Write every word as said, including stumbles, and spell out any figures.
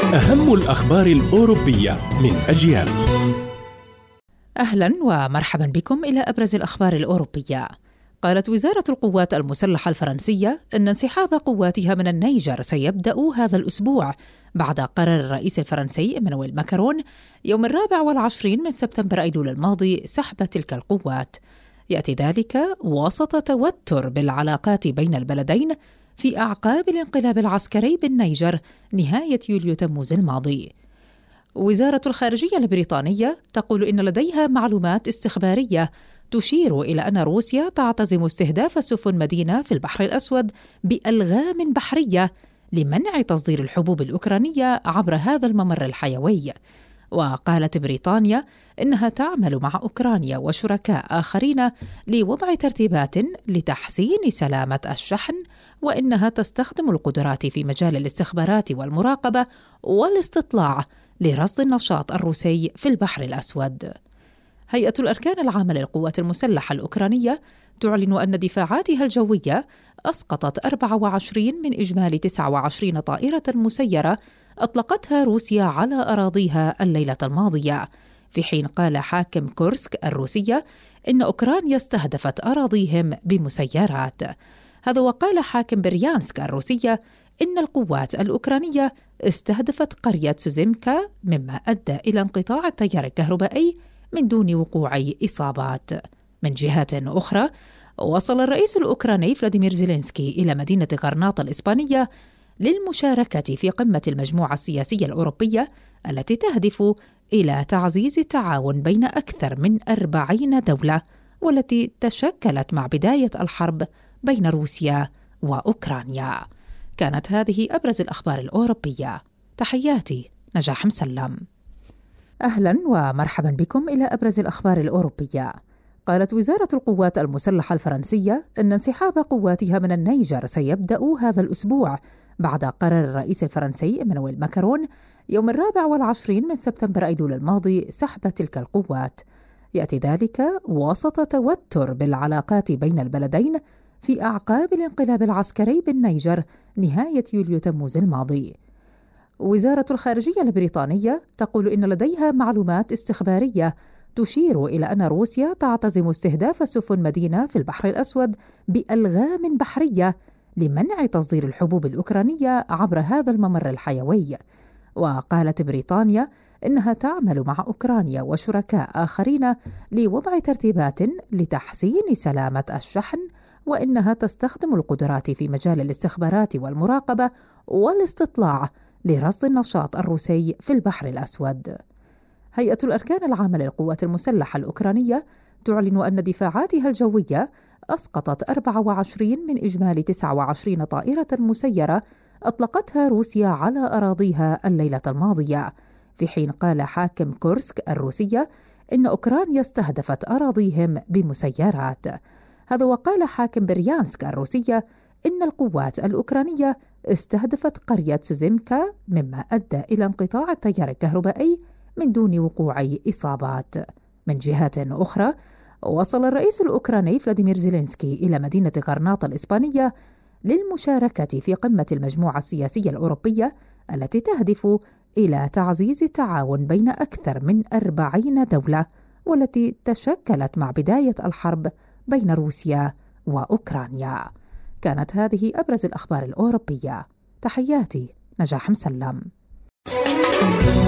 أهم الأخبار الأوروبية من أجيال. أهلا ومرحبا بكم إلى أبرز الأخبار الأوروبية. قالت وزارة القوات المسلحة الفرنسية أن انسحاب قواتها من النيجر سيبدأ هذا الأسبوع بعد قرار الرئيس الفرنسي إيمانويل ماكرون يوم الرابع والعشرين من سبتمبر أيلول الماضي سحب تلك القوات. يأتي ذلك وسط توتر بالعلاقات بين البلدين في أعقاب الانقلاب العسكري بالنيجر نهاية يوليو تموز الماضي. وزارة الخارجية البريطانية تقول إن لديها معلومات استخبارية تشير إلى أن روسيا تعتزم استهداف سفن مدينة في البحر الأسود بألغام بحرية لمنع تصدير الحبوب الأوكرانية عبر هذا الممر الحيوي. وقالت بريطانيا إنها تعمل مع أوكرانيا وشركاء آخرين لوضع ترتيبات لتحسين سلامة الشحن، وإنها تستخدم القدرات في مجال الاستخبارات والمراقبة والاستطلاع لرصد النشاط الروسي في البحر الأسود. هيئة الأركان العامة للقوات المسلحة الأوكرانية تعلن أن دفاعاتها الجوية أسقطت أربعة وعشرين من إجمالي تسعة وعشرين طائرة مسيرة أطلقتها روسيا على أراضيها الليلة الماضية، في حين قال حاكم كورسك الروسية إن أوكرانيا استهدفت أراضيهم بمسيرات. هذا وقال حاكم بريانسك الروسية إن القوات الأوكرانية استهدفت قرية سوزيمكا، مما أدى إلى انقطاع التيار الكهربائي من دون وقوع إصابات. من جهة أخرى، وصل الرئيس الأوكراني فلاديمير زيلينسكي إلى مدينة غرناطة الإسبانية للمشاركة في قمة المجموعة السياسية الأوروبية التي تهدف إلى تعزيز التعاون بين أكثر من أربعين دولة، والتي تشكلت مع بداية الحرب بين روسيا وأوكرانيا. كانت هذه أبرز الأخبار الأوروبية. تحياتي نجاح مسلم. أهلا ومرحبا بكم إلى أبرز الأخبار الأوروبية. قالت وزارة القوات المسلحة الفرنسية أن انسحاب قواتها من النيجر سيبدأ هذا الأسبوع بعد قرار الرئيس الفرنسي إيمانويل ماكرون يوم الرابع والعشرين من سبتمبر أيلول الماضي سحب تلك القوات. يأتي ذلك وسط توتر بالعلاقات بين البلدين في أعقاب الانقلاب العسكري بالنيجر نهاية يوليو تموز الماضي. وزارة الخارجية البريطانية تقول إن لديها معلومات استخبارية تشير إلى أن روسيا تعتزم استهداف سفن مدينة في البحر الأسود بألغام بحرية لمنع تصدير الحبوب الأوكرانية عبر هذا الممر الحيوي. وقالت بريطانيا إنها تعمل مع أوكرانيا وشركاء آخرين لوضع ترتيبات لتحسين سلامة الشحن، وإنها تستخدم القدرات في مجال الاستخبارات والمراقبة والاستطلاع لرصد النشاط الروسي في البحر الأسود. هيئة الأركان العامة للقوات المسلحة الأوكرانية تعلن أن دفاعاتها الجوية أسقطت أربعة وعشرين من إجمالي تسعة وعشرين طائرة مسيرة أطلقتها روسيا على أراضيها الليلة الماضية، في حين قال حاكم كورسك الروسية إن أوكرانيا استهدفت أراضيهم بمسيرات. هذا وقال حاكم بريانسك الروسية إن القوات الأوكرانية استهدفت قرية سوزيمكا، مما أدى إلى انقطاع التيار الكهربائي من دون وقوع إصابات. من جهة أخرى، وصل الرئيس الأوكراني فلاديمير زيلينسكي إلى مدينة غرناطة الإسبانية للمشاركة في قمة المجموعة السياسية الأوروبية التي تهدف إلى تعزيز التعاون بين أكثر من أربعين دولة، والتي تشكلت مع بداية الحرب بين روسيا وأوكرانيا. كانت هذه أبرز الأخبار الأوروبية. تحياتي نجاح مسلم.